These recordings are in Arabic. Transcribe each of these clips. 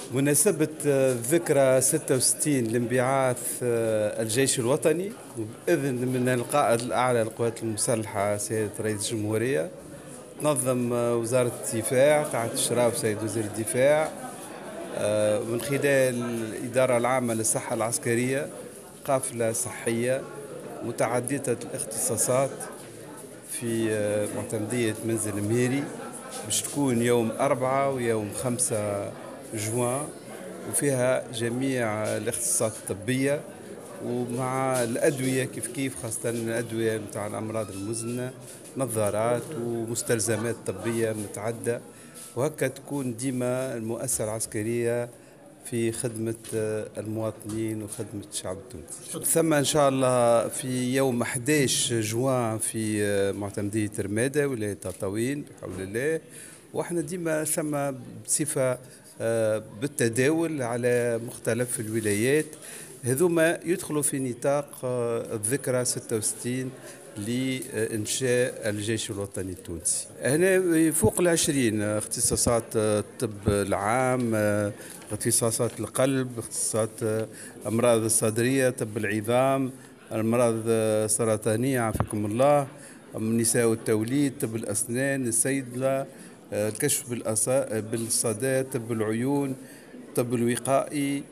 مناسبة ذكرى 66 لانبعاث الجيش الوطني، وبإذن من القائد الأعلى للقوات المسلحة سيادة رئيس الجمهورية، تنظم وزارة الدفاع تحت إشراف سيد وزير الدفاع من خلال الإدارة العامة للصحة العسكرية قافلة صحية متعددة الاختصاصات في معتمدية منزل مهيري، باش تكون يوم 4 ويوم 5 جوان، وفيها جميع الاختصاصات الطبية ومع الأدوية كيف خاصة الأدوية متاع الأمراض المزمنة، نظارات ومستلزمات طبية متعددة، وهكا تكون ديما المؤسسة العسكرية في خدمة المواطنين وخدمة الشعب التونسي. ثم إن شاء الله في يوم 11 جوان في معتمدية رمادة ولاية تطاوين بحول الله، واحنا ديما ثم بصفة بالتداول على مختلف الولايات، هذوما يدخلوا في نطاق الذكرى 66 لإنشاء الجيش الوطني التونسي. هنا فوق 20 اختصاصات الطب العام، اختصاصات القلب، اختصاصات أمراض الصدرية، طب العظام، الأمراض السرطانية عافاكم الله، النساء والتوليد، طب الأسنان، الصيدلة، الكشف بالصدى، طب العيون، طب الوقائي،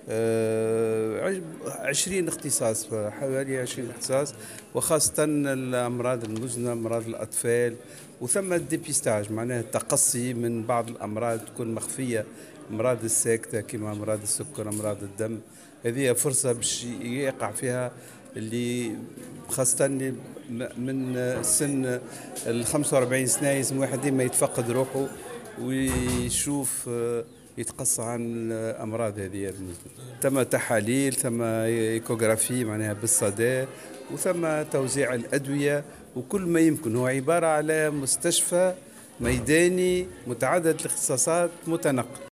20 اختصاص، حوالي 20 اختصاص، وخاصة الأمراض المزمنة، أمراض الأطفال، وثم الديبيستاج معناها التقصي من بعض الأمراض تكون مخفية، أمراض الساكتة كما أمراض السكر، أمراض الدم، هذه فرصة باش يقع فيها اللي خاصة من سن ال 45 سنة يلزم واحد ديما يتفقد روحه ويشوف يتقصى عن الأمراض هذه بالنسبة. ثم تحاليل، ثم إيكوغرافي معناها بالصدى، وثم توزيع الأدوية وكل ما يمكن. هو عبارة على مستشفى ميداني متعدد الاختصاصات متنقل.